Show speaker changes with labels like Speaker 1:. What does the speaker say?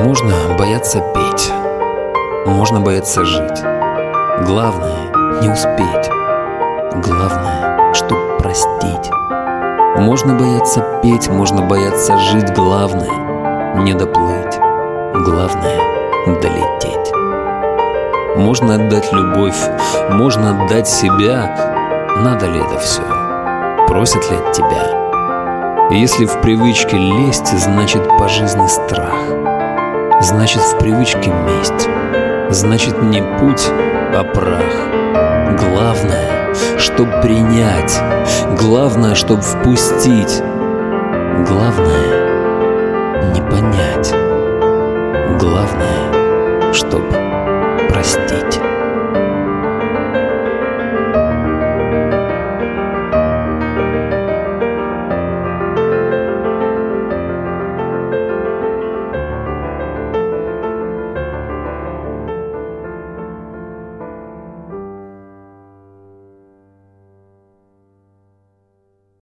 Speaker 1: Можно бояться петь, можно бояться жить. Главное — не успеть. Главное, чтоб простить. Можно бояться петь, можно бояться жить. Главное — не доплыть. Главное — долететь. Можно отдать любовь, можно отдать себя. Надо ли это все? Просят ли от тебя? Если в привычке лезть, значит по жизни страх. Значит в привычке месть. Значит не путь, а прах. Главное, чтоб принять. Главное, чтоб впустить. Главное, не понять. Главное, чтоб простить.